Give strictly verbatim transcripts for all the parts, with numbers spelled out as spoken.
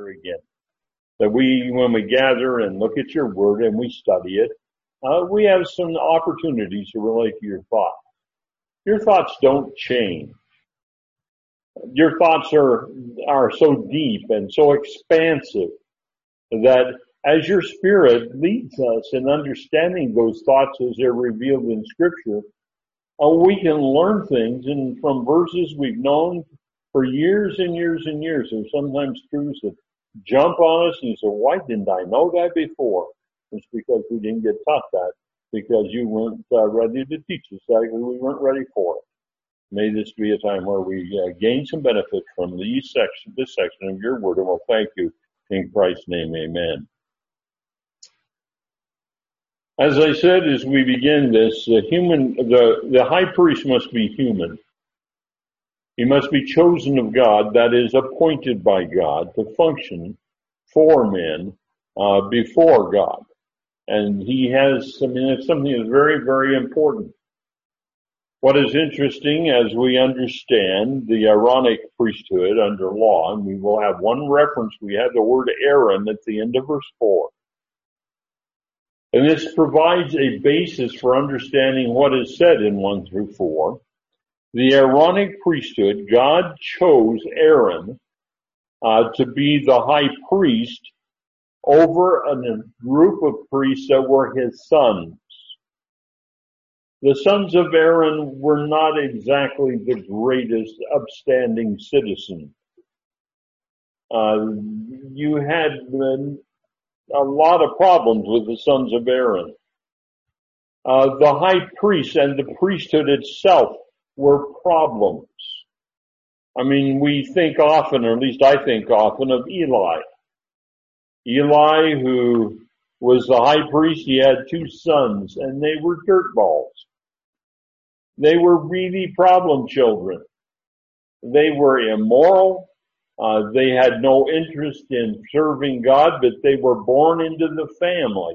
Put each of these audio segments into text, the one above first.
here again. That we, when we gather and look at your word and we study it, uh, we have some opportunities to relate to your thoughts. Your thoughts don't change. Your thoughts are, are so deep and so expansive that as your spirit leads us in understanding those thoughts as they're revealed in Scripture, uh, we can learn things and from verses we've known for years and years and years. There's sometimes truths that jump on us and you say, why didn't I know that before? It's because we didn't get taught that, because you weren't uh, ready to teach us that, because we weren't ready for it. May this be a time where we uh, gain some benefit from these section, this section of your word, and we'll thank you in Christ's name, amen. As I said, as we begin this, the human, the, the high priest must be human. He must be chosen of God, that is, appointed by God to function for men uh, before God. And he has, I mean, it's something that's very, very important. What is interesting as we understand the Aaronic priesthood under law, and we will have one reference, we have the word Aaron at the end of verse four. And this provides a basis for understanding what is said in one through four. The Aaronic priesthood, God chose Aaron uh, to be the high priest over a group of priests that were his sons. The sons of Aaron were not exactly the greatest upstanding citizens. Uh, you had a lot of problems with the sons of Aaron. Uh, the high priest and the priesthood itself were problems. I mean, we think often, or at least I think often, of Eli. Eli, who was the high priest, he had two sons, and they were dirtballs. They were really problem children. They were immoral. Uh, they had no interest in serving God, but they were born into the family.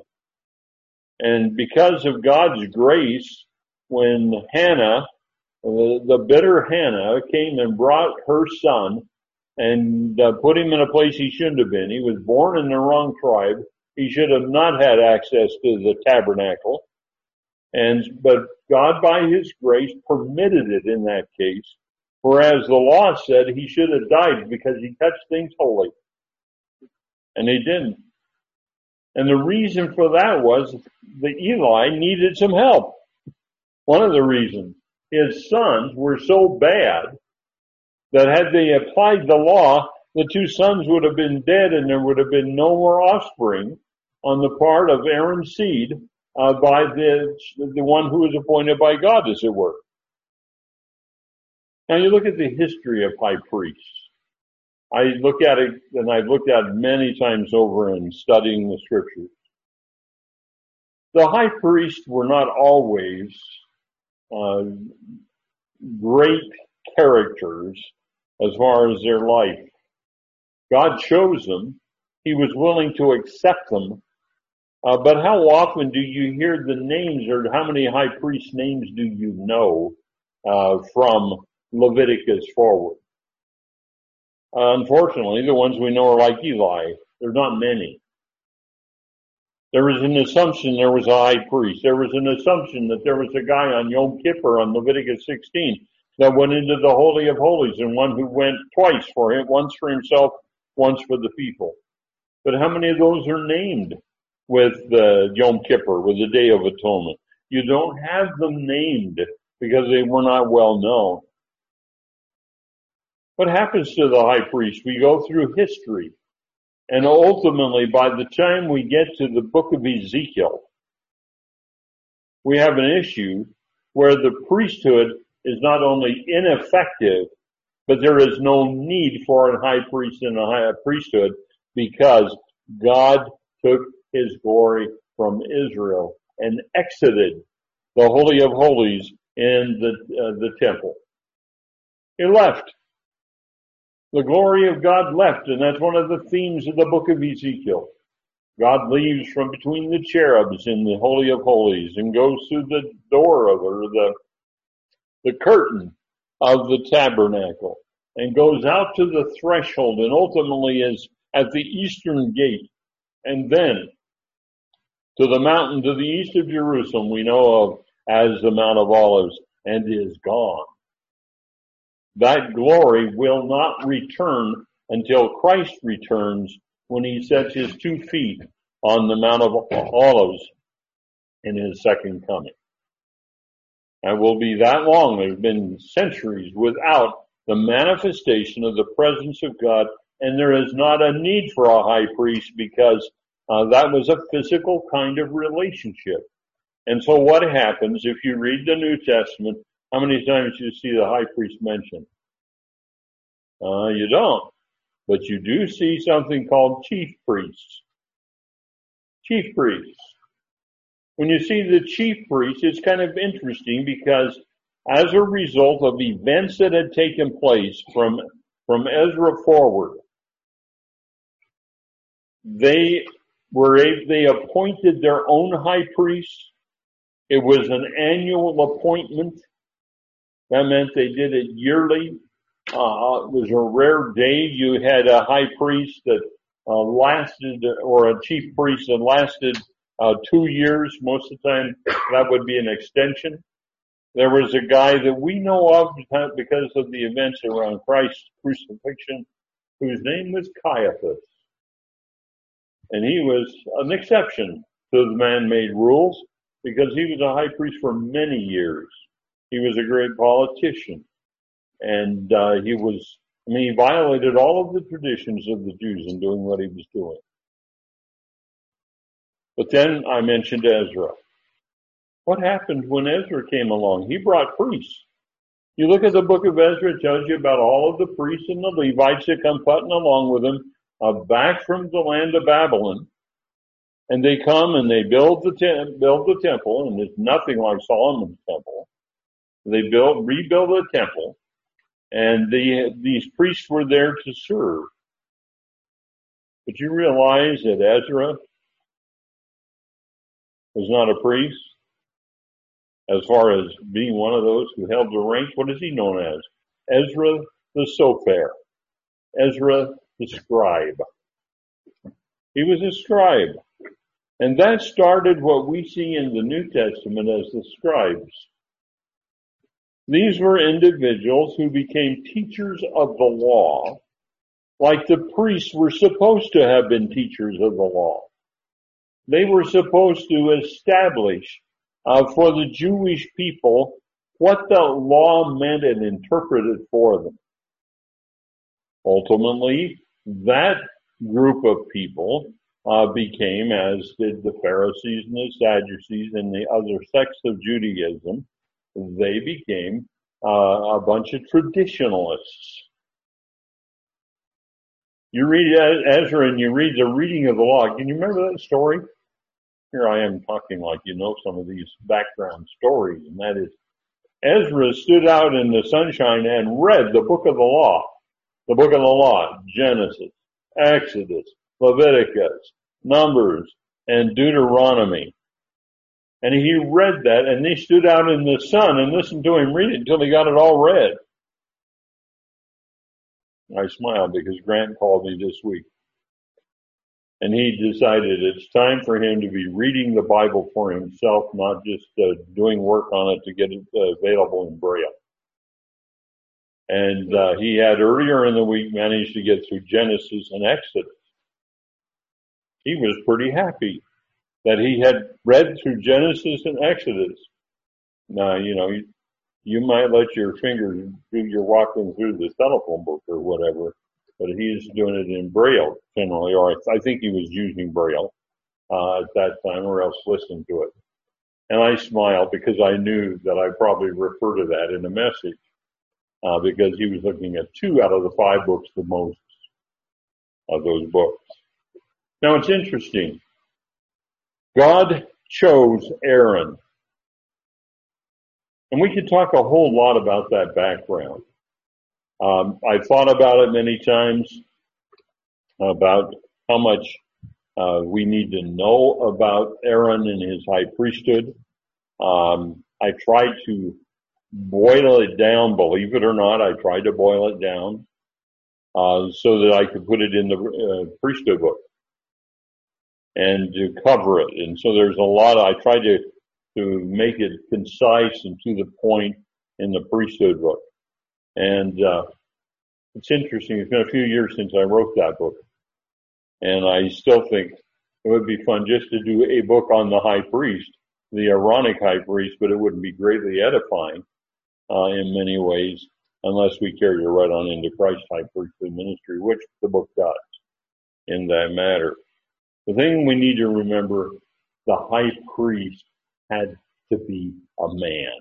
And because of God's grace, when Hannah, the, the bitter Hannah, came and brought her son and uh, put him in a place he shouldn't have been. He was born in the wrong tribe. He should have not had access to the tabernacle. And, but God, by his grace, permitted it in that case. Whereas the law said he should have died because he touched things holy. And he didn't. And the reason for that was that Eli needed some help. One of the reasons. His sons were so bad that had they applied the law, the two sons would have been dead and there would have been no more offspring on the part of Aaron's seed uh, by the, the one who was appointed by God, as it were. Now you look at the history of high priests. I look at it, and I've looked at it many times over in studying the scriptures. The high priests were not always uh, great characters as far as their life. God chose them. He was willing to accept them. Uh, but how often do you hear the names, or how many high priest names do you know uh, from Leviticus forward? Uh, unfortunately, the ones we know are like Eli. There's not many. There was an assumption there was a high priest. There was an assumption that there was a guy on Yom Kippur on Leviticus sixteen that went into the Holy of Holies, and one who went twice for him, once for himself, once for the people. But how many of those are named with uh, Yom Kippur, with the Day of Atonement? You don't have them named because they were not well known. What happens to the high priest? We go through history. And ultimately, by the time we get to the book of Ezekiel, we have an issue where the priesthood is not only ineffective, but there is no need for a high priest and a high priesthood because God took his glory from Israel and exited the Holy of Holies in the, uh, the temple. He left. The glory of God left, and that's one of the themes of the book of Ezekiel. God leaves from between the cherubs in the Holy of Holies and goes through the door of, or the, the curtain of the tabernacle and goes out to the threshold and ultimately is at the eastern gate, and then to the mountain to the east of Jerusalem we know of as the Mount of Olives, and is gone. That glory will not return until Christ returns, when he sets his two feet on the Mount of Olives in his second coming. It will be that long. There's been centuries without the manifestation of the presence of God, and there is not a need for a high priest, because uh, that was a physical kind of relationship. And so what happens if you read the New Testament? How many times do you see the high priest mentioned? Uh, you don't. But you do see something called chief priests. Chief priests. When you see the chief priests, it's kind of interesting, because as a result of events that had taken place from, from Ezra forward, they were, they appointed their own high priest. It was an annual appointment. That meant they did it yearly. Uh, it was a rare day. You had a high priest that uh, lasted, or a chief priest that lasted uh, two years. Most of the time, that would be an extension. There was a guy that we know of because of the events around Christ's crucifixion, whose name was Caiaphas. And he was an exception to the man-made rules, because he was a high priest for many years. He was a great politician. And uh, he was, I mean, he violated all of the traditions of the Jews in doing what he was doing. But then I mentioned Ezra. What happened when Ezra came along? He brought priests. You look at the book of Ezra, it tells you about all of the priests and the Levites that come putting along with him uh, back from the land of Babylon. And they come and they build the te- build the temple, and it's nothing like Solomon's temple. They build, rebuild the temple, and the, these priests were there to serve. But you realize that Ezra was not a priest. As far as being one of those who held the rank, what is he known as? Ezra the Sofer. Ezra the scribe. He was a scribe. And that started what we see in the New Testament as the scribes. These were individuals who became teachers of the law, like the priests were supposed to have been teachers of the law. They were supposed to establish uh, for the Jewish people what the law meant and interpret it for them. Ultimately, that group of people uh, became, as did the Pharisees and the Sadducees and the other sects of Judaism, they became uh, a bunch of traditionalists. You read Ezra and you read the reading of the law. Can you remember that story? Here I am talking like you know some of these background stories, and that is, Ezra stood out in the sunshine and read the book of the law. The book of the law, Genesis, Exodus, Leviticus, Numbers, and Deuteronomy. And he read that, and they stood out in the sun and listened to him read it until he got it all read. I smiled because Grant called me this week. And he decided it's time for him to be reading the Bible for himself, not just uh, doing work on it to get it uh, available in Braille. And uh, he had earlier in the week managed to get through Genesis and Exodus. He was pretty happy that he had read through Genesis and Exodus. Now, you know, you, you might let your fingers do your walking through the telephone book or whatever, but he's doing it in Braille generally, or I, I think he was using Braille uh, at that time, or else listening to it. And I smiled because I knew that I probably refer to that in a message, uh, because he was looking at two out of the five books, the most of those books. Now it's interesting. God chose Aaron. And we could talk a whole lot about that background. Um, I've thought about it many times, about how much uh, we need to know about Aaron and his high priesthood. Um, I tried to boil it down, believe it or not, I tried to boil it down. uh, so that I could put it in the uh, priesthood book and to cover it. And so there's a lot of, I tried to, to make it concise and to the point in the priesthood book. And, uh, it's interesting. It's been a few years since I wrote that book. And I still think it would be fun just to do a book on the high priest, the Aaronic high priest, but it wouldn't be greatly edifying, uh, in many ways, unless we carried it right on into Christ's high priestly ministry, which the book does in that matter. The thing we need to remember, the high priest had to be a man.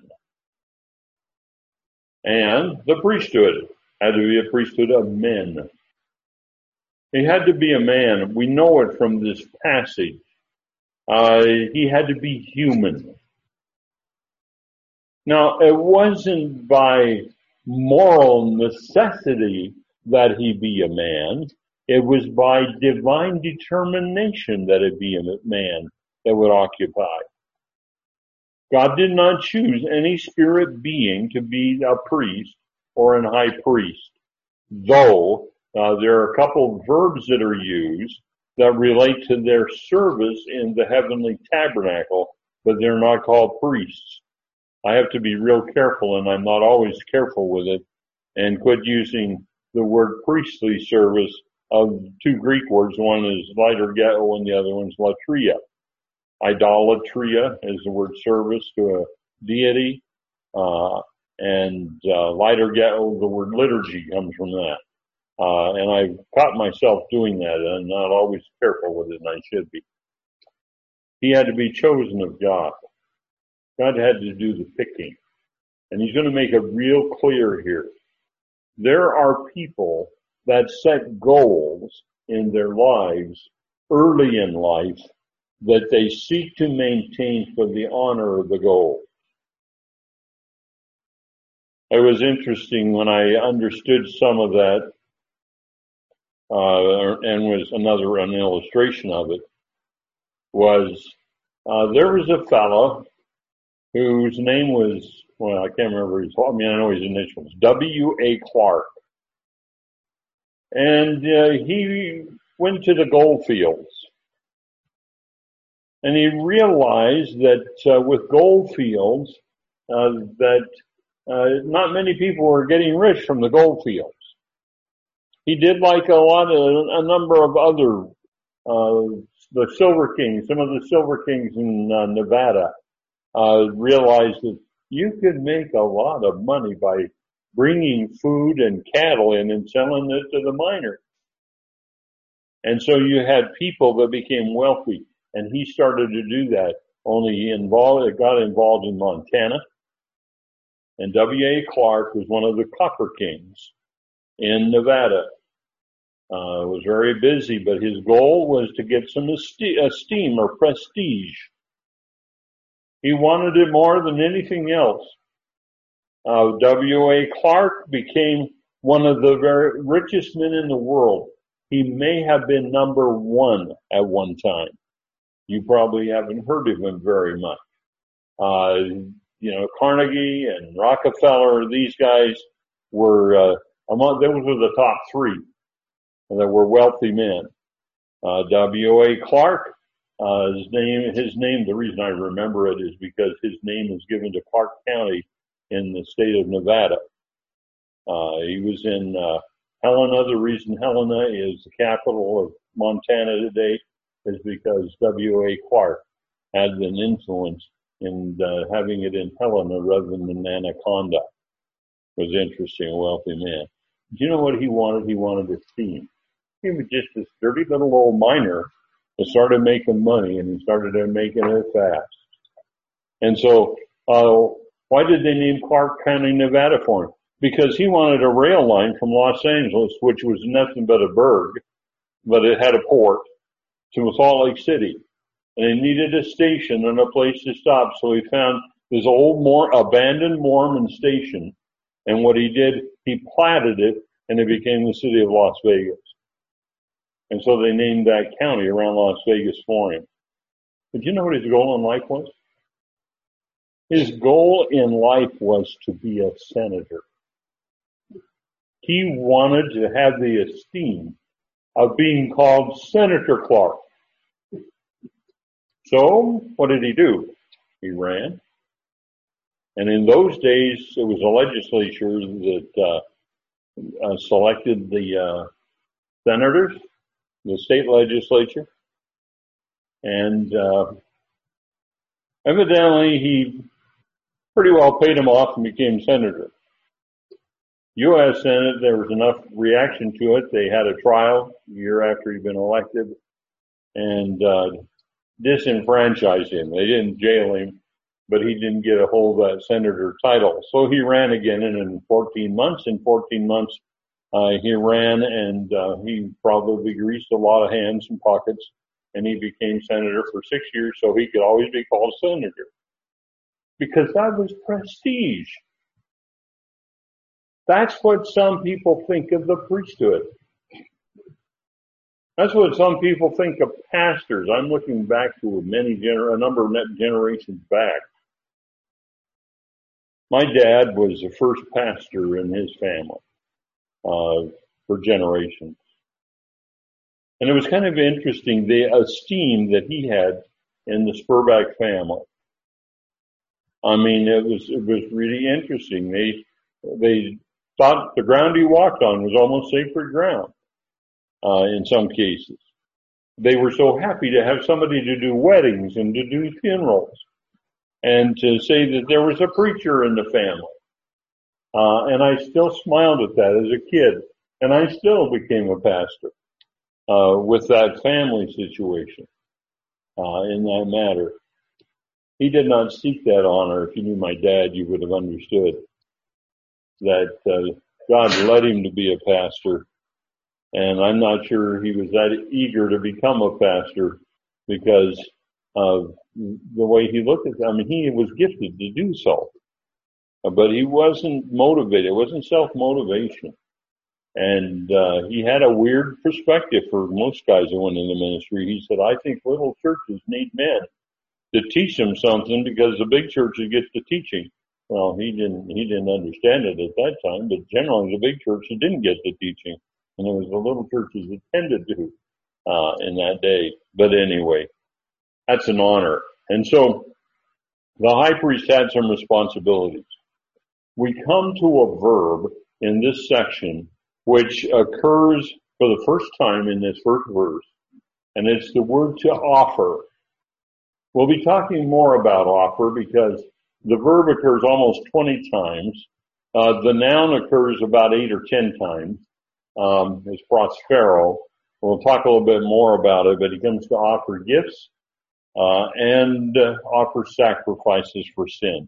And the priesthood had to be a priesthood of men. He had to be a man. We know it from this passage. Uh, he had to be human. Now, it wasn't by moral necessity that he be a man. It was by divine determination that it be a man that would occupy. God did not choose any spirit being to be a priest or an high priest, though uh, there are a couple of verbs that are used that relate to their service in the heavenly tabernacle, but they're not called priests. I have to be real careful, and I'm not always careful with it, and quit using the word priestly service of two Greek words. One is liturgeo and the other one's latria. Idolatria is the word service to a deity, uh, and uh, liturgeo, the word liturgy, comes from that. Uh, and I've caught myself doing that, and I'm not always careful with it, and I should be. He had to be chosen of God. God had to do the picking. And he's going to make it real clear here. There are people that set goals in their lives early in life that they seek to maintain for the honor of the goal. It was interesting when I understood some of that, uh, and was another an illustration of it, was uh, there was a fellow whose name was, well, I can't remember his, I mean, I know his initials, W A Clark. And uh, he went to the gold fields. And he realized that uh, with gold fields, uh, that uh, not many people were getting rich from the gold fields. He did like a lot of, a number of other, uh, the Silver Kings, some of the Silver Kings in uh, Nevada, uh, realized that you could make a lot of money by bringing food and cattle in and selling it to the miners. And so you had people that became wealthy, and he started to do that. Only he involved, got involved in Montana, and W A Clark was one of the copper kings in Nevada. Uh, was very busy, but his goal was to get some esteem or prestige. He wanted it more than anything else. Uh, W A Clark became one of the very richest men in the world. He may have been number one at one time. You probably haven't heard of him very much. Uh, you know, Carnegie and Rockefeller, these guys were, uh, among, those were the top three that were wealthy men. Uh, W A Clark, uh, his name, his name, the reason I remember it is because his name is given to Clark County in the state of Nevada. Uh, he was in, uh, Helena. The reason Helena is the capital of Montana today is because W A Clark had an influence in uh, having it in Helena rather than in Anaconda. It was interesting, a wealthy man. Do you know what he wanted? He wanted esteem. He was just this dirty little old miner that started making money, and he started making it fast. And so, uh, why did they name Clark County, Nevada for him? Because he wanted a rail line from Los Angeles, which was nothing but a burg, but it had a port, to Salt Lake City. And he needed a station and a place to stop, so he found this old Mor- abandoned Mormon station, and what he did, he platted it, and it became the city of Las Vegas. And so they named that county around Las Vegas for him. But you know what his goal in life was? His goal in life was to be a senator. He wanted to have the esteem of being called Senator Clark. So what did he do? He ran. And in those days, it was a legislature that uh, uh, selected the uh, senators, the state legislature. And uh, evidently, he pretty well paid him off and became senator. U S Senate, there was enough reaction to it. They had a trial a year after he'd been elected and uh, disenfranchised him. They didn't jail him, but he didn't get a hold of that senator title. So he ran again, and in fourteen months, in fourteen months, uh, he ran, and uh, he probably greased a lot of hands and pockets, and he became senator for six years so he could always be called senator. Because that was prestige. That's what some people think of the priesthood. That's what some people think of pastors. I'm looking back to many gener- a number of generations back. My dad was the first pastor in his family uh, for generations. And it was kind of interesting, the esteem that he had in the Spurback family. I mean, it was it was really interesting. They they thought the ground he walked on was almost sacred ground uh, in some cases. They were so happy to have somebody to do weddings and to do funerals and to say that there was a preacher in the family. Uh, and I still smiled at that as a kid. And I still became a pastor uh, with that family situation uh, in that matter. He did not seek that honor. If you knew my dad, you would have understood that uh, God led him to be a pastor. And I'm not sure he was that eager to become a pastor because of the way he looked at it. I mean, he was gifted to do so, but he wasn't motivated. It wasn't self-motivation. And uh, he had a weird perspective for most guys that went into ministry. He said, I think little churches need men to teach them something because the big churches get the teaching. Well, he didn't, he didn't understand it at that time, but generally the big churches didn't get the teaching. And it was the little churches that tended to, uh, in that day. But anyway, that's an honor. And so the high priest had some responsibilities. We come to a verb in this section which occurs for the first time in this first verse, and it's the word to offer. We'll be talking more about offer because the verb occurs almost twenty times. Uh, the noun occurs about eight or ten times. Um, it's prospero. We'll talk a little bit more about it, but he comes to offer gifts uh, and uh, offer sacrifices for sin.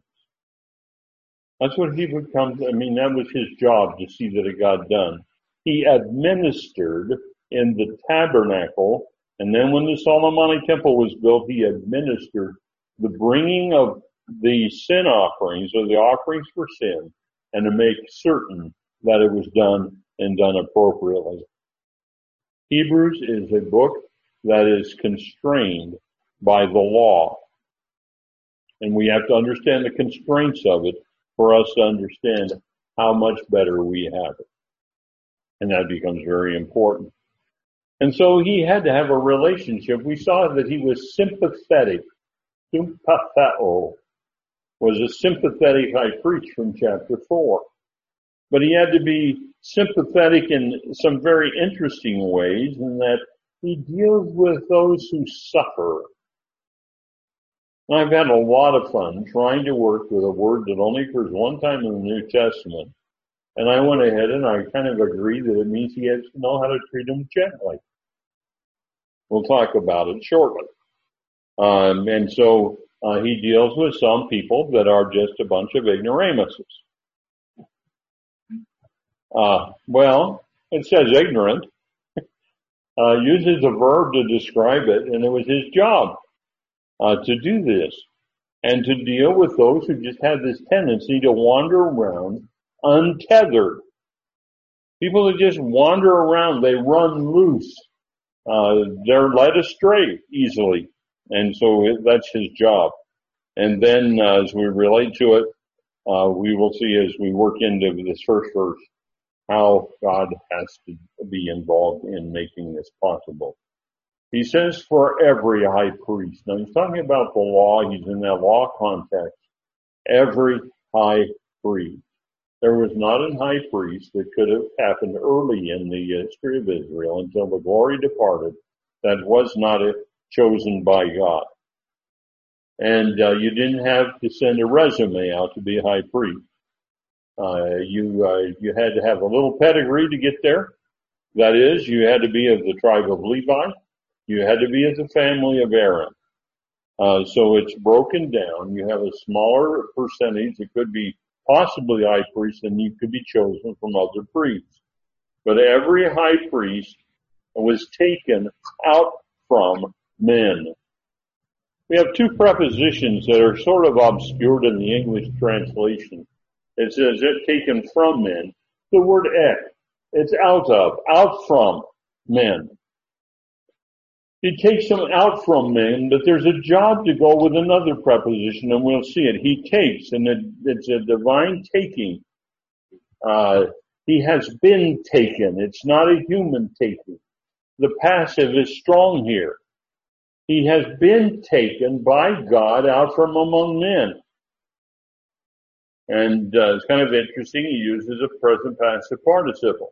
That's what he would come to. I mean, that was his job to see that it got done. He administered in the tabernacle, and then when the Solomonic temple was built, he administered the bringing of the sin offerings, or the offerings for sin, and to make certain that it was done and done appropriately. Hebrews is a book that is constrained by the law, and we have to understand the constraints of it for us to understand how much better we have it. And that becomes very important. And so he had to have a relationship. We saw that he was sympathetic. Sympatheo was a sympathetic high priest from chapter four. But he had to be sympathetic in some very interesting ways, in that he deals with those who suffer. I've had a lot of fun trying to work with a word that only occurs one time in the New Testament. And I went ahead and I kind of agreed that it means he has to know how to treat them gently. We'll talk about it shortly. Um, and so uh, he deals with some people that are just a bunch of ignoramuses. Uh, well, it says ignorant. Uh, uses a verb to describe it, and it was his job uh, to do this and to deal with those who just have this tendency to wander around untethered. People that just wander around, they run loose. Uh, they're led astray easily. And so it, that's his job. And then uh, as we relate to it, uh, we will see as we work into this first verse how God has to be involved in making this possible. He says for every high priest. Now he's talking about the law. He's in that law context. Every high priest. There was not a high priest that could have happened early in the history of Israel until the glory departed that was not chosen by God. And uh, you didn't have to send a resume out to be a high priest. Uh, you uh, you had to have a little pedigree to get there. That is, you had to be of the tribe of Levi. You had to be of the family of Aaron. Uh, so it's broken down. You have a smaller percentage. It could be possibly high priest, and you could be chosen from other priests. But every high priest was taken out from men. We have two prepositions that are sort of obscured in the English translation. It says it taken from men. The word ek, it's out of, out from men. He takes them out from men, but there's a job to go with another preposition, and we'll see it. He takes, and it, it's a divine taking. Uh, he has been taken. It's not a human taking. The passive is strong here. He has been taken by God out from among men. And uh, it's kind of interesting. He uses a present passive participle.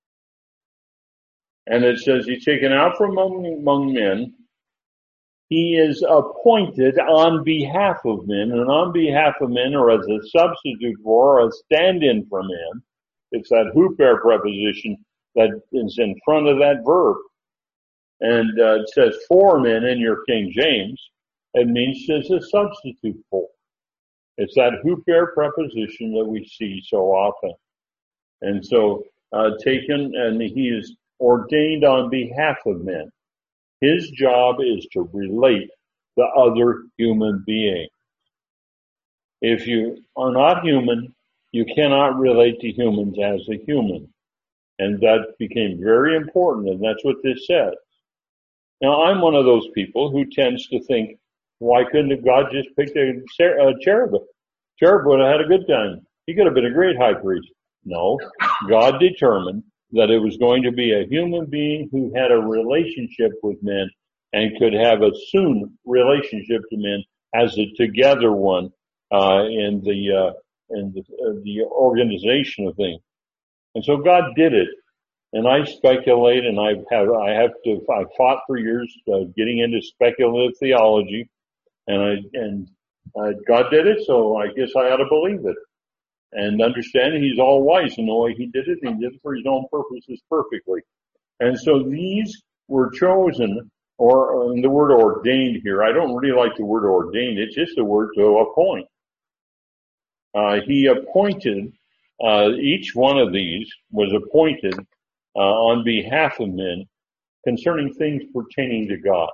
And it says he's taken out from among, among men. He is appointed on behalf of men, and on behalf of men, or as a substitute for, or a stand-in for men. It's that huper preposition that is in front of that verb. And uh, it says for men in your King James. It means as a substitute for. It's that huper preposition that we see so often. And so uh, taken, and he is ordained on behalf of men. His job is to relate to other human beings. If you are not human, you cannot relate to humans as a human. And that became very important, and that's what this says. Now, I'm one of those people who tends to think, why couldn't have God just picked a cherub? Cherub would have had a good time. He could have been a great high priest. No, God determined that it was going to be a human being who had a relationship with men and could have a soon relationship to men as a together one uh, in the uh, in the, uh, the organization of things. And so God did it. And I speculate, and I have I have to I fought for years uh, getting into speculative theology, and I and uh, God did it, so I guess I ought to believe it. And understand he's all wise in the way he did it. He did it for his own purposes perfectly. And so these were chosen, or uh, the word ordained here. I don't really like the word ordained. It's just a word to appoint. Uh, he appointed, uh, each one of these was appointed uh, on behalf of men concerning things pertaining to God.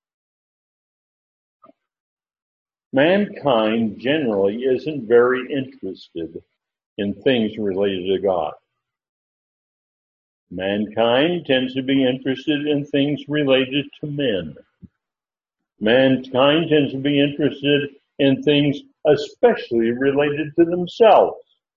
Mankind generally isn't very interested in things related to God. Mankind tends to be interested in things related to men. Mankind tends to be interested in things especially related to themselves.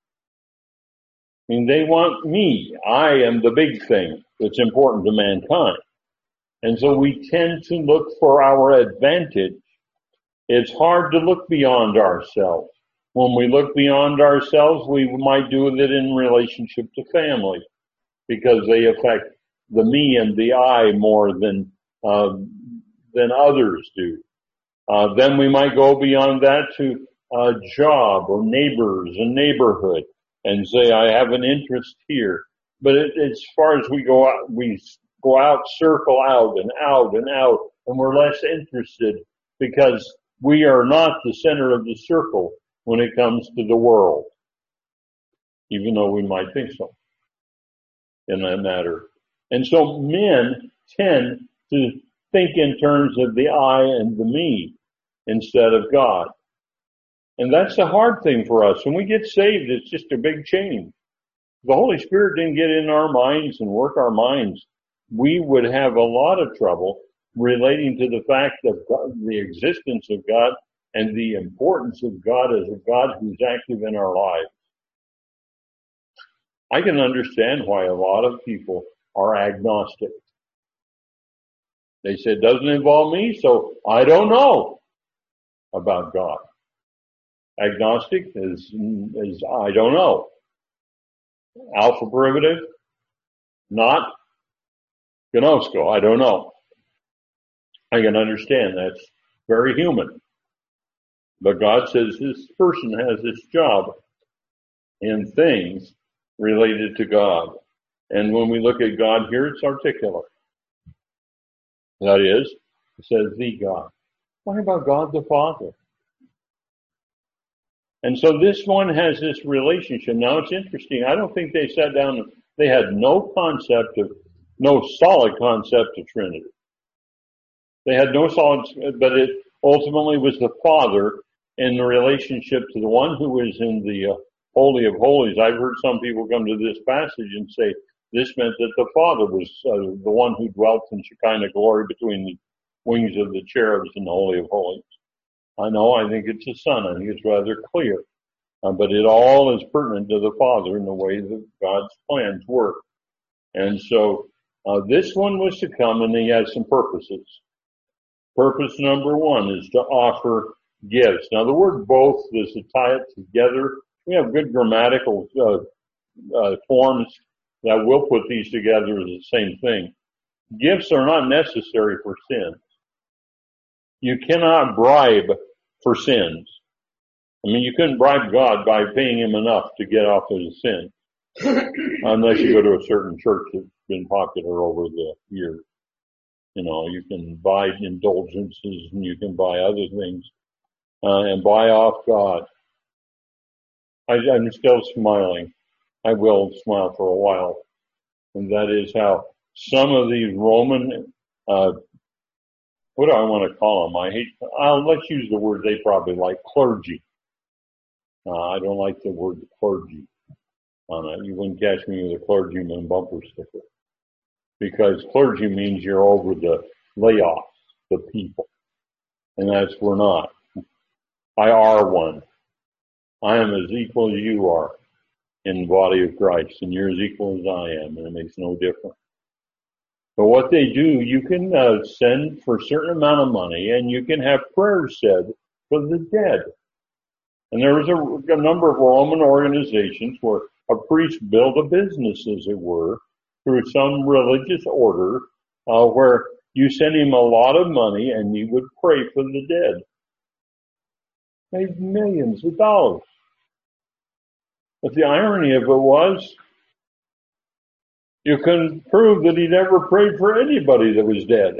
I mean, they want me. I am the big thing that's important to mankind. And so we tend to look for our advantage. It's hard to look beyond ourselves. When we look beyond ourselves, we might do it in relationship to family because they affect the me and the I more than uh, than others do. Uh, then we might go beyond that to a job or neighbors and neighborhood and say, I have an interest here. But it, as far as we go out, we go out, circle out and out and out, and we're less interested because we are not the center of the circle when it comes to the world, even though we might think so in that matter. And so men tend to think in terms of the I and the me instead of God. And that's the hard thing for us. When we get saved, it's just a big change. If the Holy Spirit didn't get in our minds and work our minds, we would have a lot of trouble relating to the fact of God, the existence of God and the importance of God as a God who's active in our lives. I can understand why a lot of people are agnostic. They say it doesn't involve me, so I don't know about God. Agnostic is, is I don't know. Alpha primitive, not gnosko, I don't know. I can understand that's very human. But God says this person has this job in things related to God. And when we look at God here, it's articulate. That is, it says the God. What about God the Father? And so this one has this relationship. Now it's interesting. I don't think they sat down, they had no concept of, no solid concept of Trinity. They had no solid, but it ultimately was the Father in the relationship to the one who is in the uh, Holy of Holies. I've heard some people come to this passage and say this meant that the Father was uh, the one who dwelt in Shekinah glory between the wings of the cherubs in the Holy of Holies. I know, I think it's the Son. I think it's rather clear. Uh, but it all is pertinent to the Father in the way that God's plans work. And so uh, this one was to come, and he has some purposes. Purpose number one is to offer gifts. Now the word both is to tie it together. We have good grammatical uh, uh, forms that will put these together as the same thing. Gifts are not necessary for sins. You cannot bribe for sins. I mean, you couldn't bribe God by paying him enough to get off of his sin. Unless you go to a certain church that's been popular over the years. You know, you can buy indulgences and you can buy other things uh, and buy off God. I, I'm still smiling. I will smile for a while. And that is how some of these Roman, uh, what do I want to call them? I hate, I'll, let's use the word they probably like, clergy. Uh, I don't like the word clergy on it. You wouldn't catch me with a clergyman bumper sticker. Because clergy means you're over the layoffs, the people. And that's, we're not. I are one. I am as equal as you are in the body of Christ, and you're as equal as I am, and it makes no difference. But what they do, you can uh, send for a certain amount of money, and you can have prayers said for the dead. And there was a, a number of Roman organizations where a priest built a business, as it were, through some religious order, uh, where you sent him a lot of money and you would pray for the dead. Made millions of dollars. But the irony of it was, you couldn't prove that he never prayed for anybody that was dead.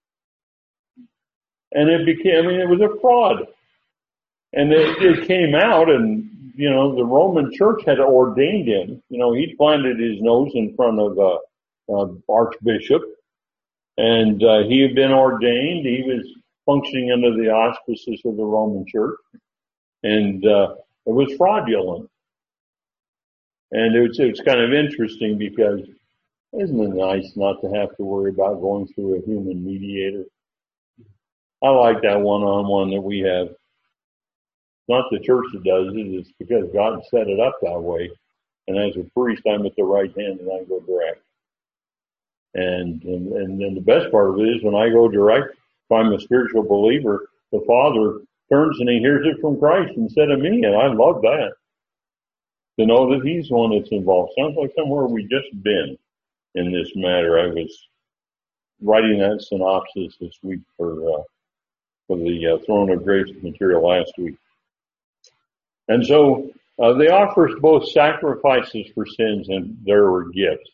And it became, I mean, it was a fraud. And it, it came out, and, you know, the Roman church had ordained him. You know, he planted his nose in front of a, a archbishop, and uh, he had been ordained. He was functioning under the auspices of the Roman church, and uh, it was fraudulent. And it's it's kind of interesting because isn't it nice not to have to worry about going through a human mediator? I like that one-on-one that we have. It's not the church that does it, it's because God set it up that way. And as a priest, I'm at the right hand and I go direct. And, and, and then the best part of it is when I go direct, if I'm a spiritual believer, the Father turns and he hears it from Christ instead of me. And I love that. To know that he's the one that's involved. Sounds like somewhere we just been in this matter. I was writing that synopsis this week for, uh, for the uh, Throne of Grace material last week. And so uh, they offer both sacrifices for sins and there were gifts.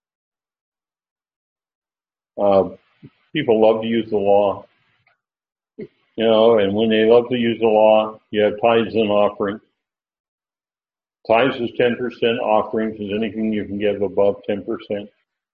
Uh, people love to use the law, you know, and when they love to use the law, you have tithes and offerings. Tithes is ten percent, offerings is anything you can give above ten percent.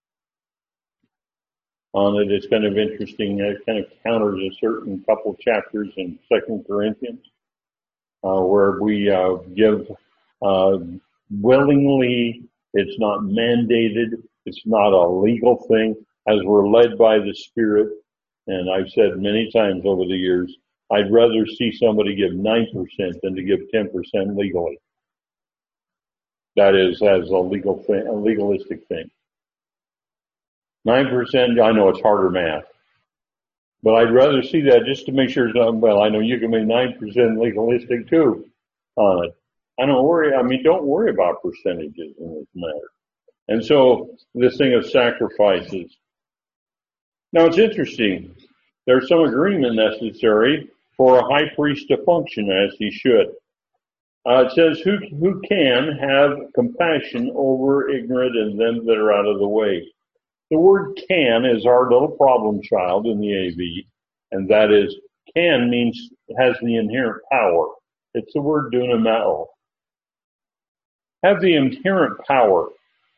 On it, it's kind of interesting. It kind of counters a certain couple chapters in Second Corinthians. Uh, where we uh, give uh, willingly, it's not mandated, it's not a legal thing, as we're led by the Spirit. And I've said many times over the years, I'd rather see somebody give nine percent than to give ten percent legally. That is, as a legal thing, a legalistic thing. nine percent, I know it's harder math. But I'd rather see that just to make sure, well, I know you can make nine percent legalistic too on it. I don't worry, I mean, don't worry about percentages in this matter. And so, this thing of sacrifices. Now, it's interesting. There's some agreement necessary for a high priest to function as he should. Uh, it says, who, who can have compassion over ignorant and them that are out of the way. The word can is our little problem child in the A V, and that is, can means has the inherent power. It's the word dunamao. Have the inherent power.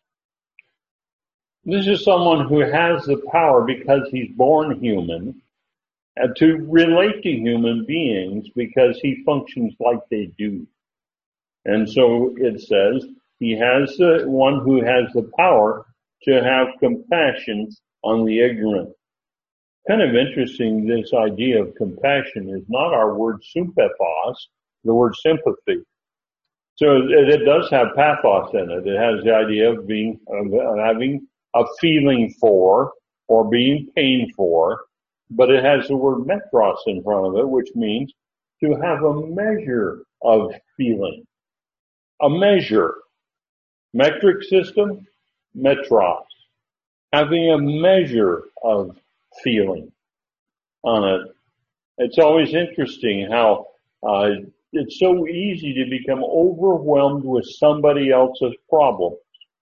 This is someone who has the power because he's born human, and to relate to human beings because he functions like they do. And so it says, he has the one who has the power to have compassion on the ignorant. Kind of interesting, this idea of compassion is not our word sympathos, the word sympathy. So it, it does have pathos in it. It has the idea of being, of having a feeling for, or being pained for, but it has the word metros in front of it, which means to have a measure of feeling. A measure. Metric system, metros. Having a measure of feeling on it. It's always interesting how uh, it's so easy to become overwhelmed with somebody else's problems.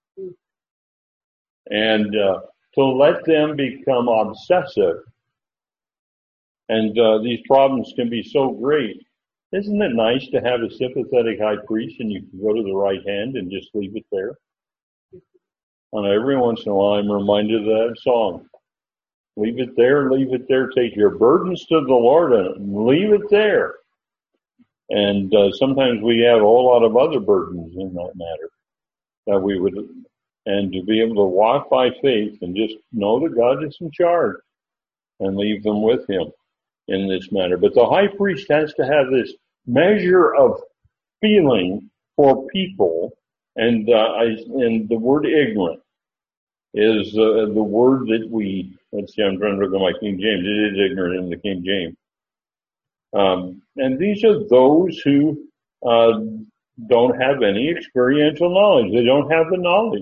And uh, to let them become obsessive. And uh, these problems can be so great. Isn't it nice to have a sympathetic high priest and you can go to the right hand and just leave it there? And every once in a while I'm reminded of that song. Leave it there, leave it there. Take your burdens to the Lord and leave it there. And uh, sometimes we have a whole lot of other burdens in that matter that we would, and to be able to walk by faith and just know that God is in charge and leave them with Him in this matter. But the high priest has to have this measure of feeling for people, and uh, I, and the word ignorant is uh, the word that we, let's see, I'm trying to look at my King James. It is ignorant in the King James. Um, and these are those who uh, don't have any experiential knowledge. They don't have the knowledge.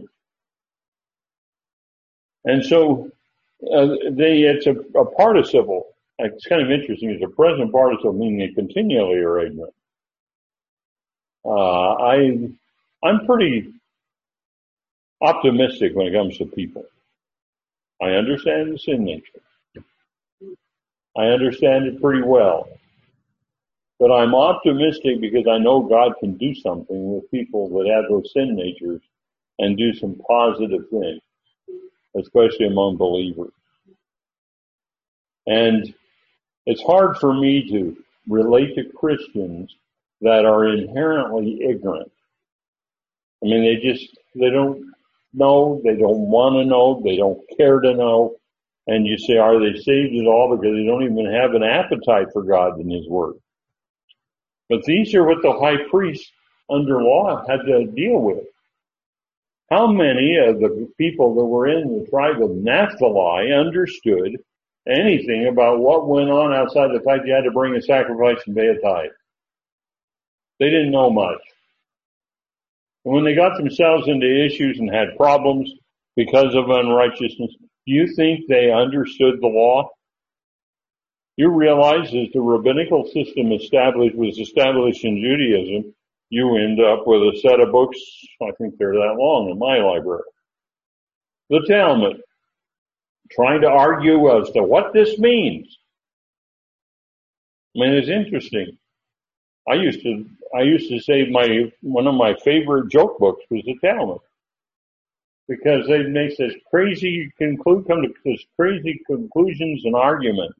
And so uh, they, it's a, a participle. It's kind of interesting. It's a present participle, meaning they continually are ignorant. Uh, I, I'm pretty optimistic when it comes to people. I understand the sin nature. I understand it pretty well. But I'm optimistic because I know God can do something with people that have those sin natures and do some positive things, especially among believers. And it's hard for me to relate to Christians that are inherently ignorant. I mean, they just, they don't know, they don't want to know, they don't care to know. And you say, are they saved at all? Because they don't even have an appetite for God and His Word. But these are what the high priest under law had to deal with. How many of the people that were in the tribe of Naphtali understood anything about what went on outside the fact you had to bring a sacrifice and pay a tithe? They didn't know much. And when they got themselves into issues and had problems because of unrighteousness, do you think they understood the law? You realize as the rabbinical system established was established in Judaism, you end up with a set of books, I think they're that long in my library. The Talmud, trying to argue as to what this means. I mean, it's interesting. I used to, I used to say my, one of my favorite joke books was the Talmud. Because they make such crazy conclude, come to such crazy conclusions and arguments.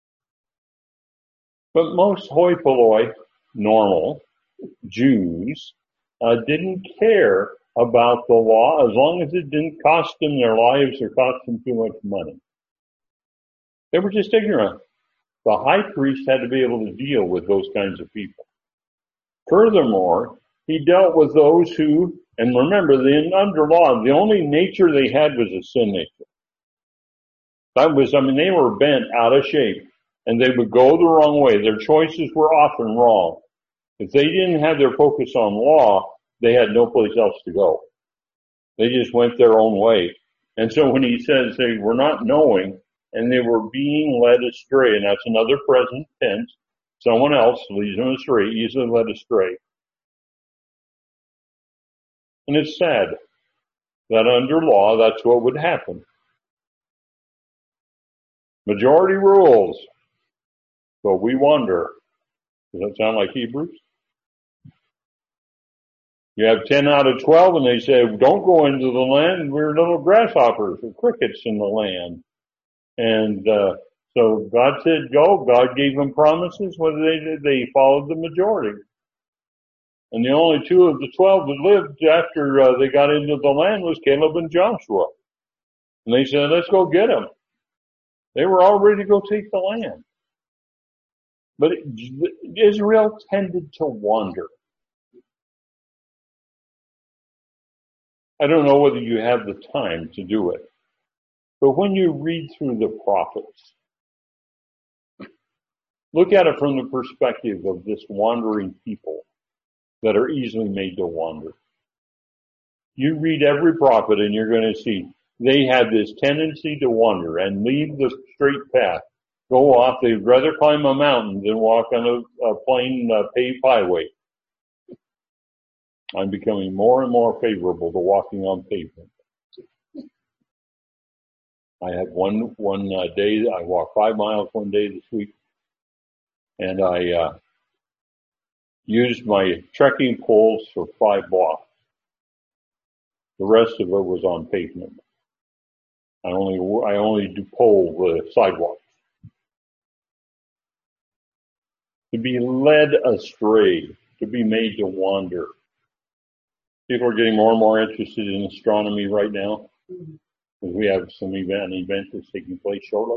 But most hoi polloi, normal Jews, uh, didn't care about the law as long as it didn't cost them their lives or cost them too much money. They were just ignorant. The high priest had to be able to deal with those kinds of people. Furthermore, he dealt with those who, and remember, the under law, the only nature they had was a sin nature. That was, I mean, they were bent out of shape, and they would go the wrong way. Their choices were often wrong. If they didn't have their focus on law, they had no place else to go. They just went their own way. And so when he says they were not knowing and they were being led astray, and that's another present tense, someone else leads them astray, easily led astray. And it's sad that under law, that's what would happen. Majority rules, but we wander. Does that sound like Hebrews? You have ten out of twelve and they say, don't go into the land, we're little grasshoppers or crickets in the land. And uh, so God said go, God gave them promises. What did they do? They followed the majority. And the only two of the twelve that lived after uh, they got into the land was Caleb and Joshua. And they said, let's go get them. They were all ready to go take the land. But Israel tended to wander. I don't know whether you have the time to do it, but when you read through the prophets, look at it from the perspective of this wandering people that are easily made to wander. You read every prophet and you're going to see they have this tendency to wander and leave the straight path, go off. They'd rather climb a mountain than walk on a, a plain uh, paved highway. I'm becoming more and more favorable to walking on pavement. I had one one uh, day, I walked five miles one day this week, and I uh, used my trekking poles for five blocks. The rest of it was on pavement. I only I only do pole the sidewalks. To be led astray, to be made to wander. People are getting more and more interested in astronomy right now, because we have some event, an event that's taking place shortly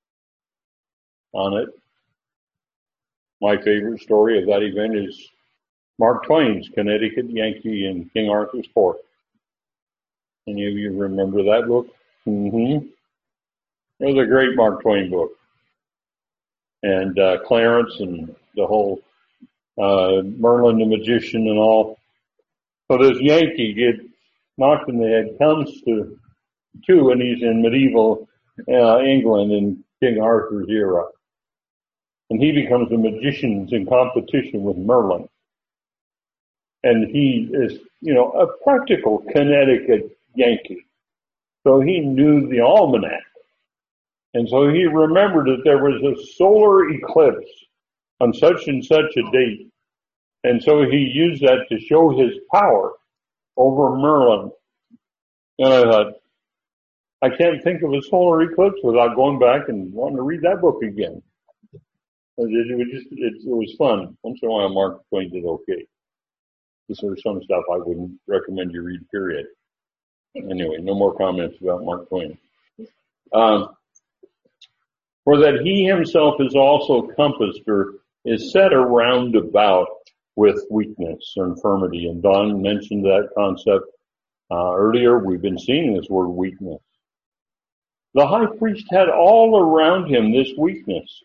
on it. My favorite story of that event is Mark Twain's Connecticut Yankee in King Arthur's Court. Any of you remember that book? Mm-hmm. It was a great Mark Twain book. And uh, Clarence and the whole uh, Merlin the Magician and all. So this Yankee gets knocked in the head, comes to two, and he's in medieval uh, England in King Arthur's era. And he becomes a magician in competition with Merlin. And he is, you know, a practical Connecticut Yankee. So he knew the almanac. And so he remembered that there was a solar eclipse on such and such a date. And so he used that to show his power over Merlin. And I thought, I can't think of a solar eclipse without going back and wanting to read that book again. It, it, was just, it, it was fun. Once in a while, Mark Twain did okay. This is some stuff I wouldn't recommend you read, period. Anyway, no more comments about Mark Twain. Um, for that he himself is also compassed or is set around about with weakness or infirmity. And Don mentioned that concept uh, earlier. We've been seeing this word weakness. The high priest had all around him this weakness.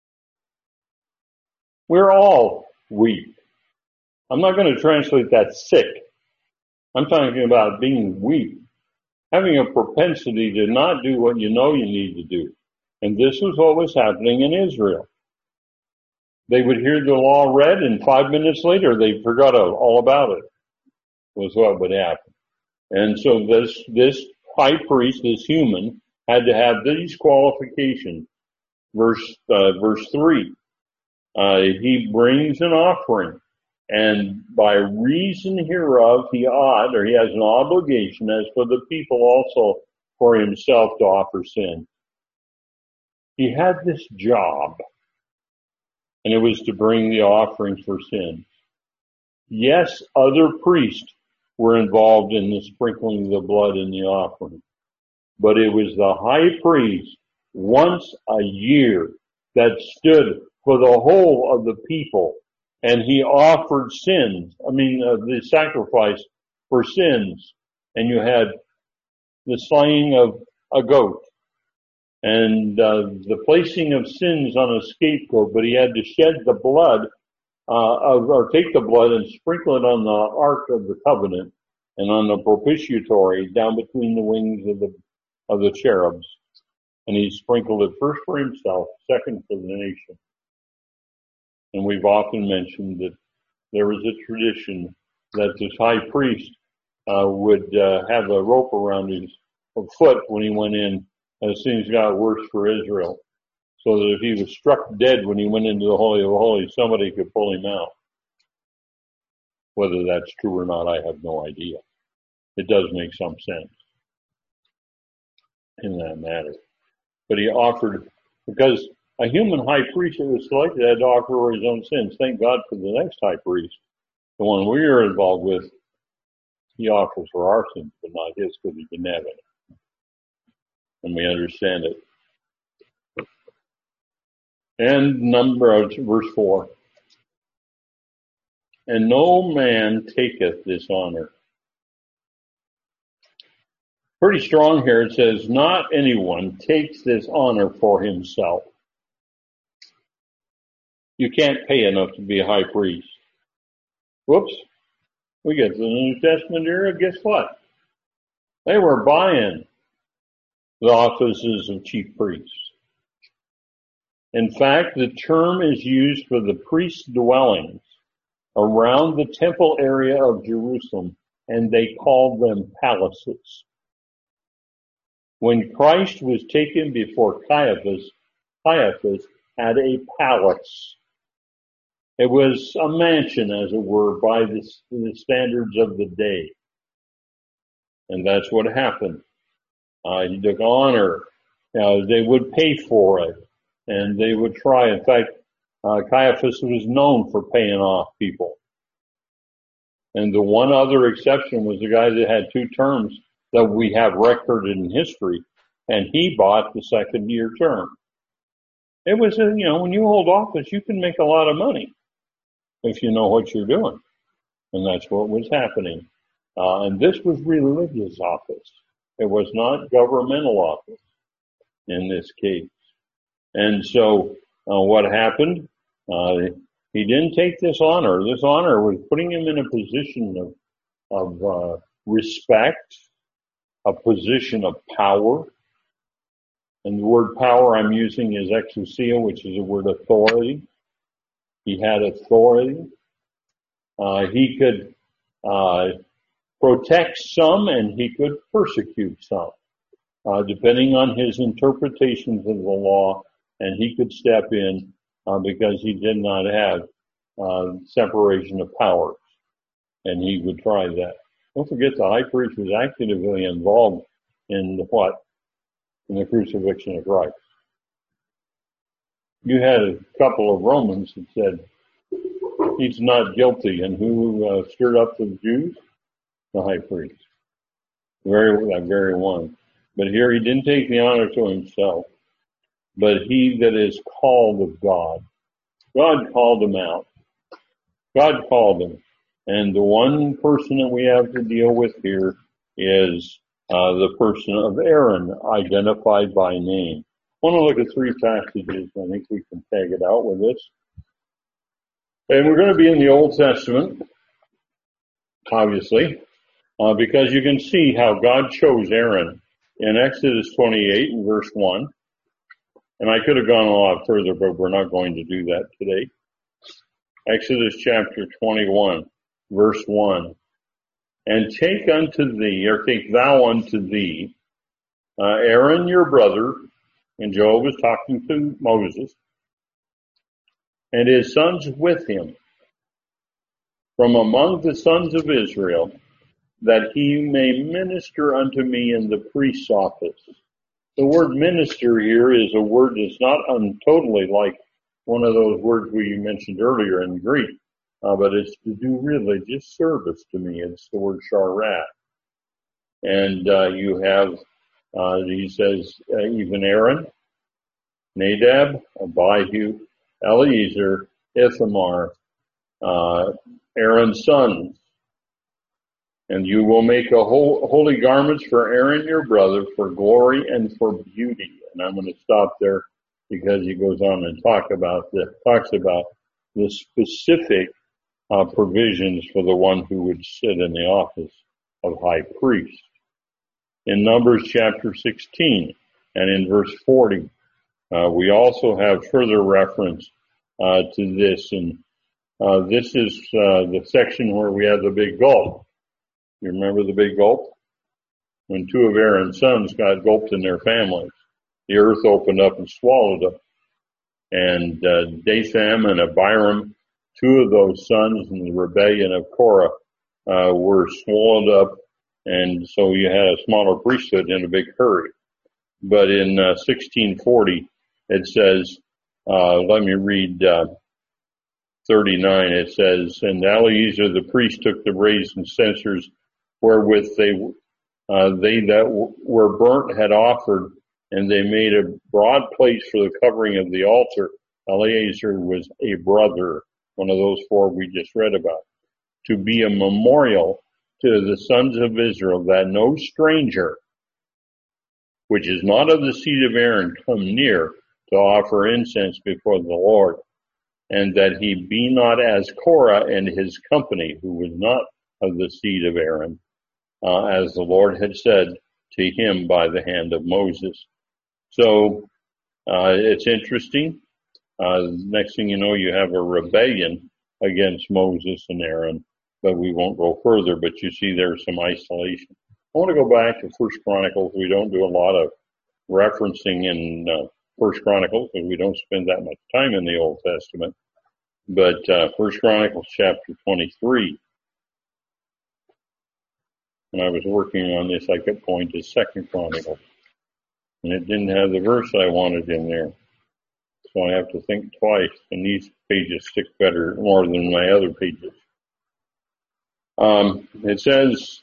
We're all weak. I'm not going to translate that sick. I'm talking about being weak. Having a propensity to not do what you know you need to do. And this was what was happening in Israel. They would hear the law read, and five minutes later they forgot all about it, was what would happen. And so this, this high priest, this human, had to have these qualifications. Verse, uh, verse three. Uh, he brings an offering, and by reason hereof he ought, or he has an obligation, as for the people also for himself, to offer sin. He had this job, and it was to bring the offerings for sin. Yes, other priests were involved in the sprinkling of the blood in the offering, but it was the high priest once a year that stood for the whole of the people And he offered sins, I mean, uh, the sacrifice for sins. And you had the slaying of a goat and uh, the placing of sins on a scapegoat, but he had to shed the blood, uh, of, or take the blood and sprinkle it on the Ark of the Covenant and on the propitiatory down between the wings of the, of the cherubs. And he sprinkled it first for himself, second for the nation. And we've often mentioned that there was a tradition that this high priest uh, would uh, have a rope around his foot when he went in as things got worse for Israel, so that if he was struck dead when he went into the Holy of Holies, somebody could pull him out. Whether that's true or not, I have no idea. It does make some sense in that matter. But he offered, because a human high priest that was selected had to offer for his own sins. Thank God for the next high priest, the one we are involved with. He offers for our sins, but not his, because he didn't have any. And we understand it. And number of verse four. And no man taketh this honor. Pretty strong here. It says, not anyone takes this honor for himself. You can't pay enough to be a high priest. Whoops. We get to the New Testament era. Guess what? They were buying the offices of chief priests. In fact, the term is used for the priest's dwellings around the temple area of Jerusalem, and they called them palaces. When Christ was taken before Caiaphas, Caiaphas had a palace. It was a mansion, as it were, by the, the standards of the day. And that's what happened. Uh, he took honor. Uh, they would pay for it. And they would try. In fact, uh, Caiaphas was known for paying off people. And the one other exception was the guy that had two terms that we have recorded in history. And he bought the second year term. It was, you know, when you hold office, you can make a lot of money if you know what you're doing. And that's what was happening. Uh, and this was religious office. It was not governmental office in this case. And so uh, what happened, uh, he didn't take this honor. This honor was putting him in a position of, of uh, respect, a position of power. And the word power I'm using is exousia, which is the word authority. He had authority. Uh, he could uh, protect some and he could persecute some, uh, depending on his interpretations of the law. And he could step in uh, because he did not have uh, separation of powers. And he would try that. Don't forget the high priest was actively involved in the what? In the crucifixion of Christ. You had a couple of Romans that said he's not guilty, and who uh, stirred up the Jews? The high priest. Very, that very one. But here he didn't take the honor to himself, but he that is called of God. God called him out. God called him. And the one person that we have to deal with here is uh, the person of Aaron, identified by name. I want to look at three passages. I think we can tag it out with this. And we're going to be in the Old Testament, obviously, uh, because you can see how God chose Aaron in Exodus twenty-eight and verse one. And I could have gone a lot further, but we're not going to do that today. Exodus chapter twenty-one, verse one. And take unto thee, or take thou unto thee, uh, Aaron your brother, and Job was talking to Moses, and his sons with him, from among the sons of Israel, that he may minister unto me in the priest's office. The word minister here is a word that's not un- totally like one of those words we mentioned earlier in Greek, uh, but it's to do religious service to me. It's the word sharat. And uh, you have, uh, he says, uh, even Aaron, Nadab, Abihu, Eleazar, Ithamar, uh, Aaron's sons. And you will make a whole, holy garments for Aaron your brother for glory and for beauty. And I'm going to stop there because he goes on and talk about the, talks about the specific uh, provisions for the one who would sit in the office of high priest. In Numbers chapter sixteen and in verse forty, uh, we also have further reference uh, to this. And uh, this is uh, the section where we have the big gulp. You remember the big gulp? When two of Aaron's sons got gulped in their families, the earth opened up and swallowed them. And uh, Dathan and Abiram, two of those sons in the rebellion of Korah, uh, were swallowed up. And so you had a smaller priesthood in a big hurry. But in uh, sixteen forty, it says, uh, let me read uh, thirty-nine. It says, and Eleazar the priest took the brazen censers wherewith they uh, they that w- were burnt had offered, and they made a broad place for the covering of the altar. Eleazar was a brother, one of those four we just read about, to be a memorial to the sons of Israel that no stranger, which is not of the seed of Aaron, come near to offer incense before the Lord, and that he be not as Korah and his company, who was not of the seed of Aaron, uh, as the Lord had said to him by the hand of Moses. So uh, it's interesting. Uh, next thing you know, you have a rebellion against Moses and Aaron, but we won't go further. But you see there's some isolation. I want to go back to First Chronicles. We don't do a lot of referencing in uh, First Chronicles because we don't spend that much time in the Old Testament. But uh, First Chronicles chapter twenty-three, when I was working on this, I kept going to Second Chronicles, and it didn't have the verse I wanted in there. So I have to think twice, and these pages stick better, more than my other pages. Um, it says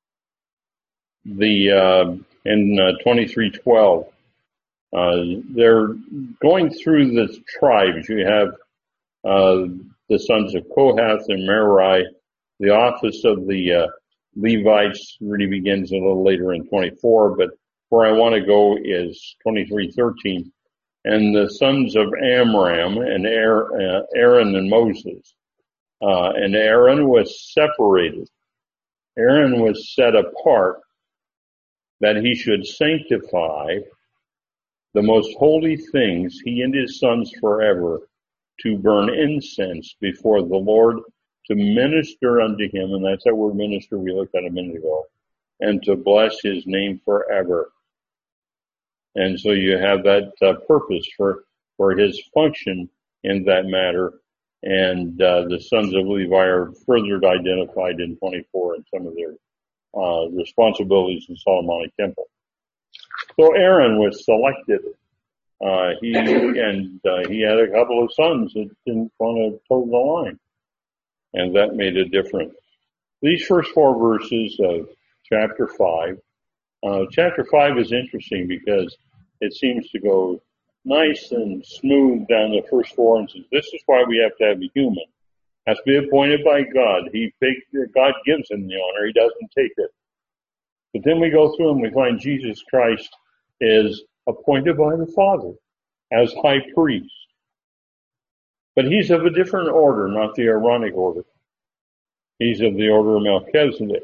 the uh, in uh, twenty-three twelve, uh, they're going through the tribes. You have uh, the sons of Kohath and Merari. The office of the uh, Levites really begins a little later in twenty-four, but where I want to go is twenty-three thirteen. And the sons of Amram and Aaron and Moses. Uh, and Aaron was separated. Aaron was set apart that he should sanctify the most holy things, he and his sons forever, to burn incense before the Lord, to minister unto him, and that's that word minister we looked at a minute ago, and to bless his name forever. And so you have that uh, purpose for, for his function in that matter. And uh, the sons of Levi are further identified in twenty-four in some of their uh, responsibilities in Solomonic Temple. So Aaron was selected. Uh, he and uh, he had a couple of sons that didn't want to toe the line, and that made a difference. These first four verses of chapter five. Uh, chapter five is interesting because it seems to go nice and smooth down the first four and says, this is why we have to have a human. Has to be appointed by God. He God gives him the honor. He doesn't take it. But then we go through and we find Jesus Christ is appointed by the Father as high priest. But he's of a different order, not the Aaronic order. He's of the order of Melchizedek.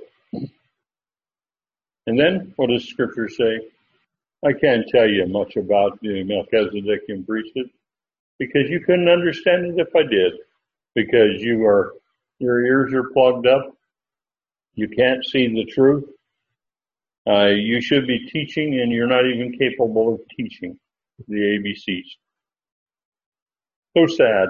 And then, what does Scripture say? I can't tell you much about the Melchizedekian priesthood because you couldn't understand it if I did. Because you are, your ears are plugged up. You can't see the truth. Uh, you should be teaching, and you're not even capable of teaching the A B Cs. So sad.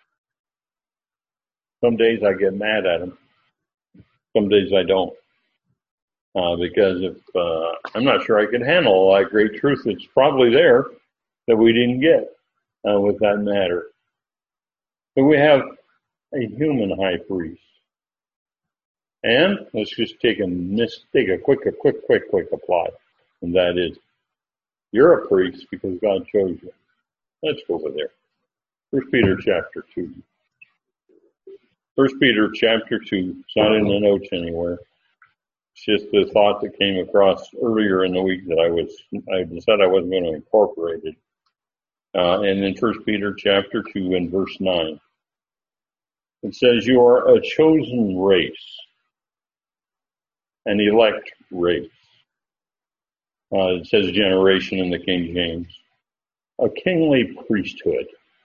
Some days I get mad at them. Some days I don't. Uh, because if uh, I'm not sure I could handle all that great truth that's probably there that we didn't get uh, with that matter. But we have a human high priest. And let's just take a miss, take a quick, a quick, quick, quick apply. And that is, you're a priest because God chose you. Let's go over there. First Peter chapter two. First Peter chapter two. It's not in the notes anywhere. It's just the thought that came across earlier in the week that I was, I decided I wasn't going to incorporate it. Uh, and in First Peter chapter two and verse nine, it says, "You are a chosen race, an elect race." Uh, it says generation in the King James. "A kingly priesthood,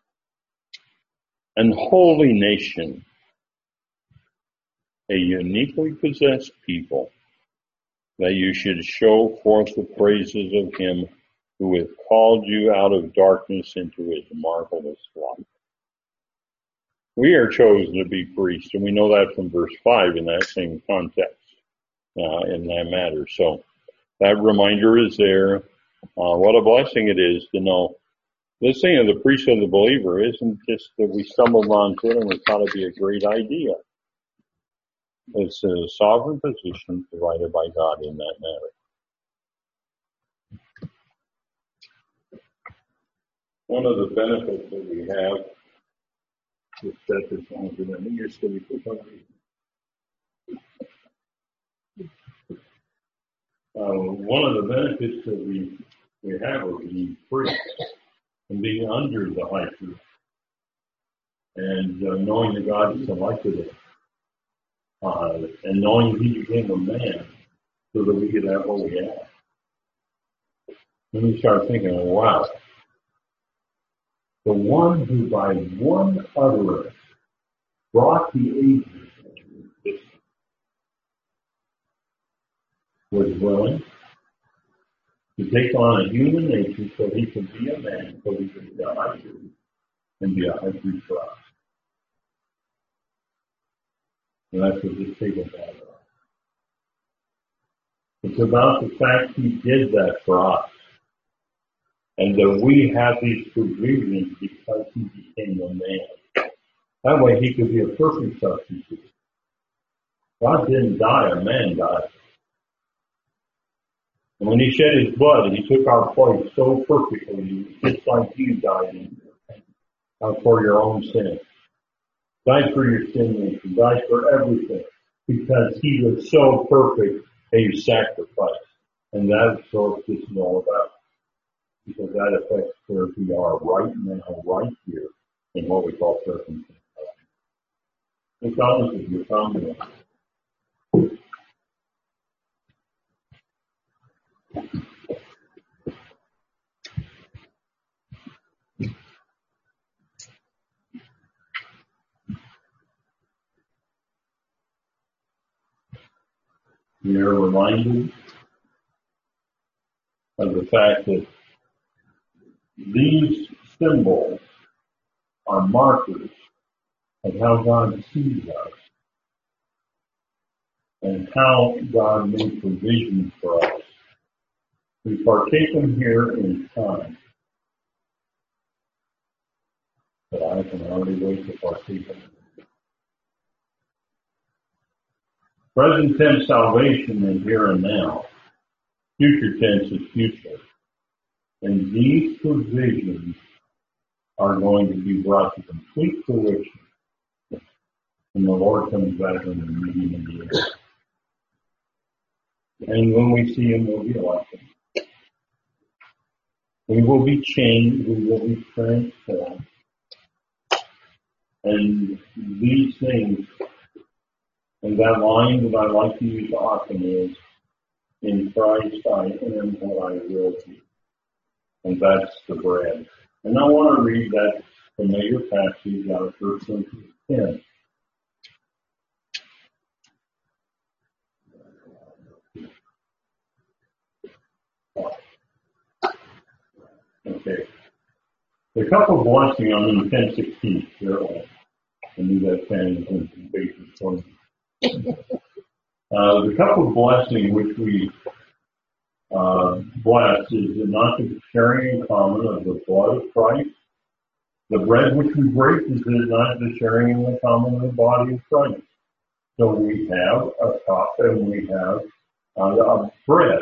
an holy nation, a uniquely possessed people, that you should show forth the praises of him who hath called you out of darkness into his marvelous light." We are chosen to be priests, and we know that from verse five in that same context, uh, in that matter. So that reminder is there. Uh, what a blessing it is to know this thing of the priesthood of the believer isn't just that we stumbled onto it and we thought it'd be a great idea. It's a sovereign position provided by God in that matter. One of the benefits that we have is that this one for them. You're still for some reason. Uh, one of the benefits that we we have of being free and being under the high priest and uh, knowing that God has selected it, uh, and knowing he became a man so that we could have what we have. Then we start thinking, wow, the one who by one utterance brought the ages into existence was willing to take on a human nature so he could be a man, so he could be a high priest and be a high priest for us. And that's what this table is about. It's about the fact he did that for us. And that we have these provisions because he became a man. That way he could be a perfect substitute. God didn't die, a man died. And when he shed his blood, he took our place so perfectly, just like you died in, uh, for your own sin. Died for your sin nature, died for everything, because he was so perfect a sacrifice. And that's what this is all about. Because that affects where we are right now, right here, in what we call circumstance. It's honest with your comment. We are reminded of the fact that these symbols are markers of how God sees us and how God made provision for us. We partake them here in time, but I can already wait to partake them. Present tense salvation is here and now. Future tense is future. And these provisions are going to be brought to complete fruition when the Lord comes back in the meeting of the earth. And when we see him, we'll be like him. We will be changed. We will be transformed. And these things, and that line that I like to use often is, in Christ I am what I will be. And that's the bread. And I want to read that familiar passage out of First Corinthians ten. Okay. The cup of blessing on the ten sixteen. Carol, I knew that fan was in basis for me. Uh, the cup of blessing which we uh, bless is not the sharing in common of the blood of Christ. The bread which we break is not the sharing in the common of the body of Christ. So we have a cup and we have uh, a bread.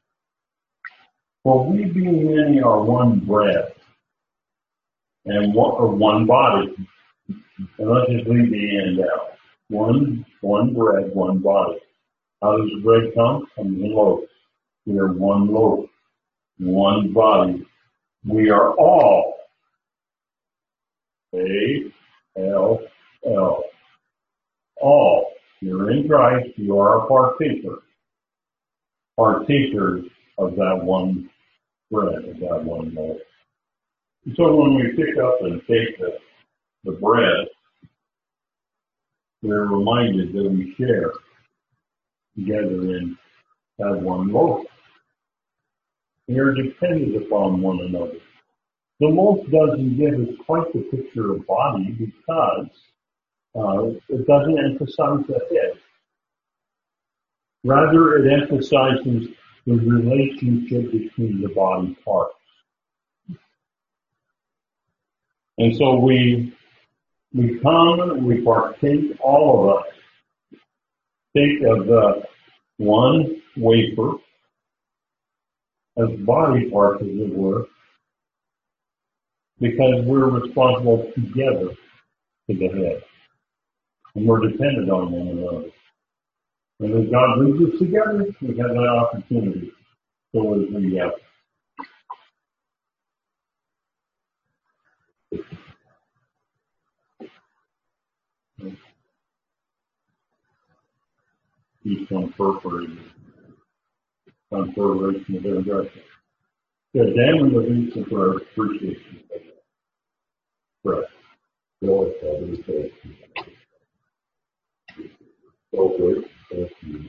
For we being many are one bread and one, or one body. And let's just leave the end out. One, one bread, one body. How does the bread come? Comes in loaves. We are one loaf, one body. We are all A L L. All. You're in Christ. You are a partaker. Partakers of that one bread, of that one loaf. And so when we pick up and take the, the bread, we're reminded that we share together in that one loaf. We are dependent upon one another. The loaf doesn't give us quite the picture of body because uh, it doesn't emphasize the head. Rather, it emphasizes the relationship between the body parts. And so we we come, we partake, all of us, take of the one wafer as body parts, as it were, because we're responsible together to the head. And we're dependent on one another. And as God brings us together, we have that opportunity. So as we uh, each one perforated, on perforation of introduction. The examine the roots of our appreciation. Correct. Go ahead. Okay. Thank you.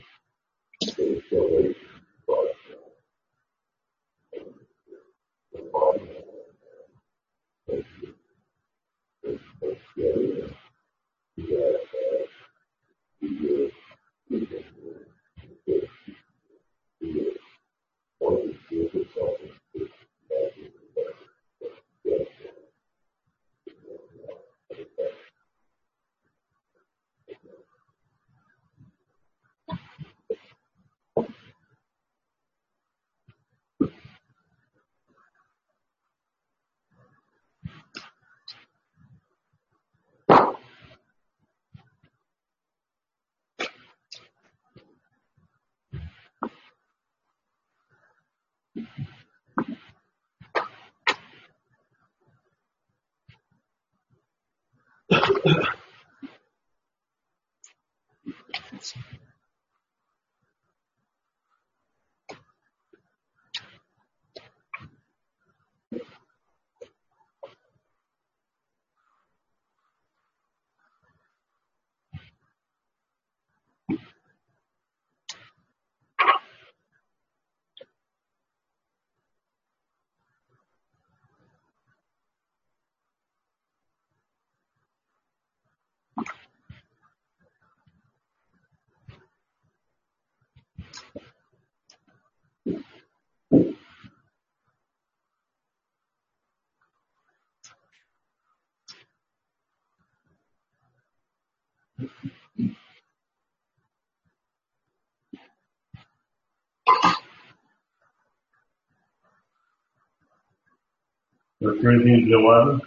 First Corinthians eleven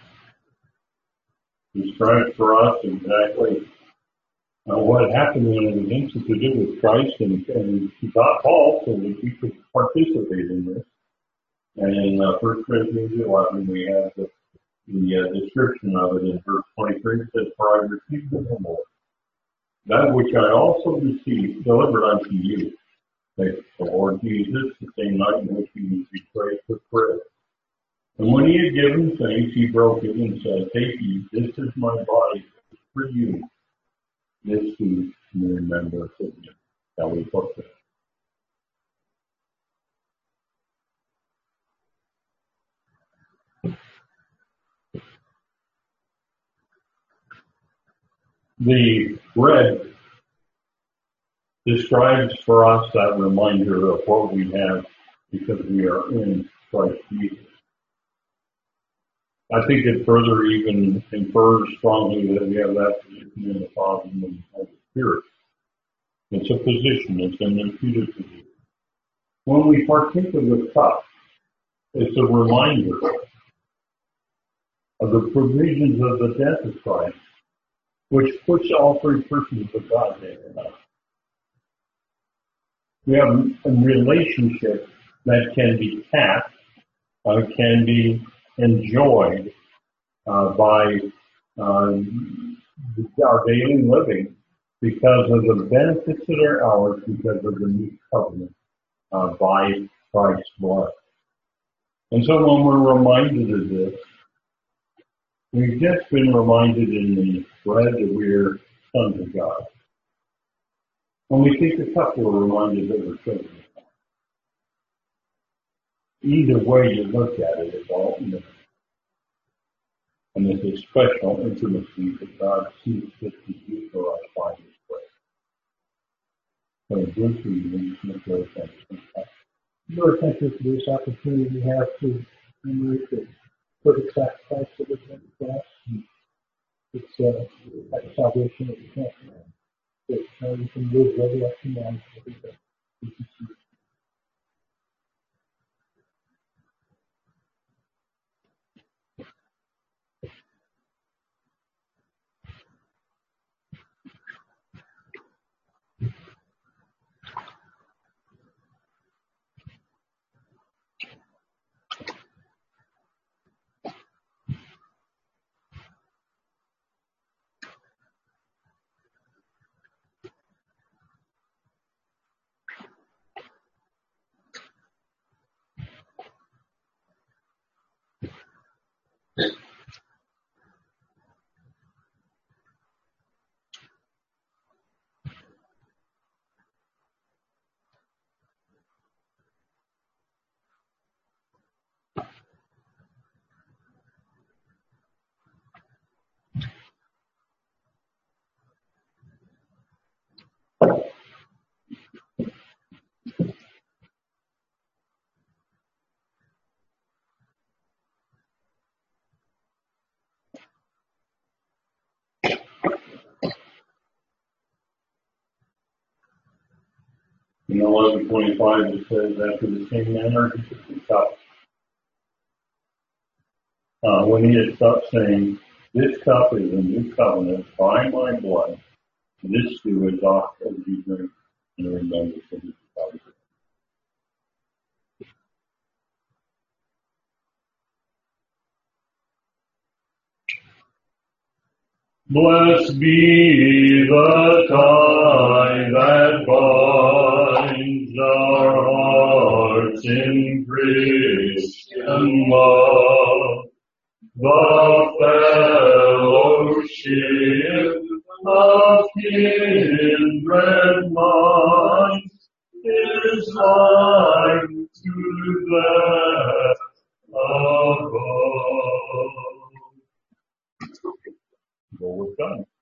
describes for us exactly uh, what happened when it was instituted with Christ, and, and he taught Paul so that we could participate in this. And in uh, First Corinthians eleven, we have the, the uh, description of it in verse twenty-three. It says, "For I received of the Lord that which I also received, delivered unto you, that the Lord Jesus, the same night in which he was betrayed, took bread. And when he had given thanks, he broke it and said, Take ye, this is my body for you. This do in remembrance of me." Shall we put that? The bread describes for us that reminder of what we have because we are in Christ Jesus. I think it further even infers strongly that we have that position in the Father and the Holy Spirit. It's a position, it's an imputed position. When we partake of the cup, it's a reminder of the provisions of the death of Christ which puts all three persons of God in us. We have a relationship that can be tapped, uh, can be enjoyed uh, by uh, our daily living because of the benefits that are ours because of the new covenant uh, by Christ's blood. And so when we're reminded of this, we've just been reminded in the bread that we're sons of God. When we take the cup, we're reminded that we're children of God. Either way you look at it, it's all intimate. And it's a special intimacy that God sees fit to do for us by His grace. So briefly, we make your attention. Your attention to this opportunity we have to commemorate the perfect sacrifice that was made for us. It's uh, that salvation that we can't that uh, we can live resurrection and every day. In eleven twenty-five, it says, after the same manner, he took the cup. Uh, when he had stopped saying, this cup is a new covenant by my blood. This do as oft as you drink in remembrance of his body. Blessed be the tie that binds our hearts in Christian love, the fellowship of kindred minds is like to that above. Well, we're done.